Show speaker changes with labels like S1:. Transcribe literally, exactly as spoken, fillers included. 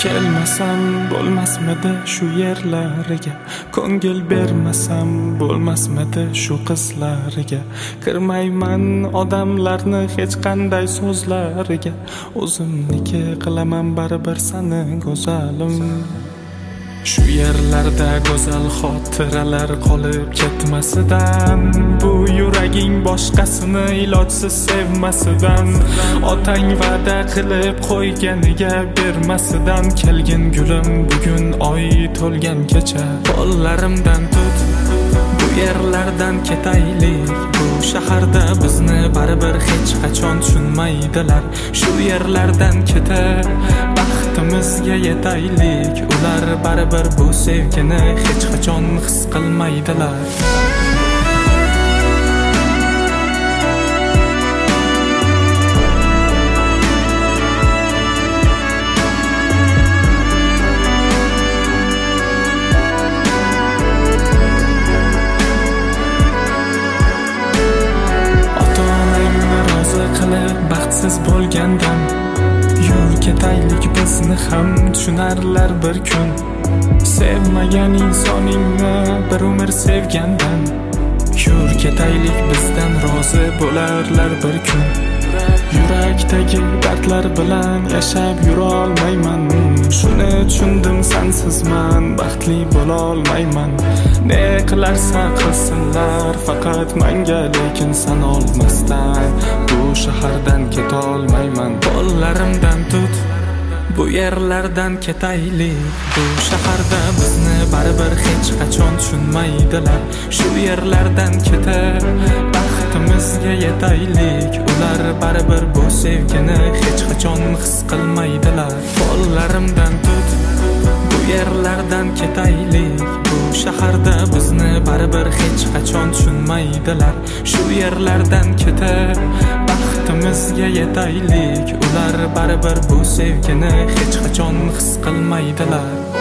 S1: Kelmasam bo'lmasmidi shu yerlariga, ko'ngil bermasam bo'lmasmidi shu qizlariga. Kirmayman odamlarni hech qanday so'zlariga, o'zimniki qilaman baribir sani go'zalim. Shu yerlarda go'zal xotiralar qolib ketmasidan, bu yuraging boshqasini ilojsiz sevmasidan, otang va'da qilib qo'yganiga bermasidan, kelgin gulim bugun oy to'lgan kecha, qo'llarimdan tut, bu yerlardan ketaylik. Bu shaharda bizni baribir hech qachon tushunmaydilar. Shu yerlardan ketib baxtimizga yetaylik. Ular baribir bu sevgini hech qachon his qilmaydilar. Baxtsiz bo'lgandan yur ketaylik, bizni ham tushunarlar bir kun. Sevmagan insoningni bir umr sevgandan yur ketaylik, bizdan rozi bo'larlar bir kun. Yurakdagi dardlar bilan yashab yura olmayman, shuni tushundim, sensizman baxtli bo'la olmayman. Ne qilarsa qilsinlar faqat menga, lekin sen olmasdan bu shahardan ketolmayman. Qo'llarimdan tut, bu yerlardan ketaylik. Bu shaharda bizni baribir hech qachon tushunmaydilar. Shu yerlardan ketib baxtimizga yetaylik. Ular baribir bu sevgini hech qachon his qilmaydilar. Qo'llarimdan tut, bu yerlardan ketaylik. Bu shaharda bizni baribir hech qachon tushunmaydilar. Shu yerlardan ketib baxtimizga yetaylik. Ular baribir bu sevgini hech qachon his qilmaydilar.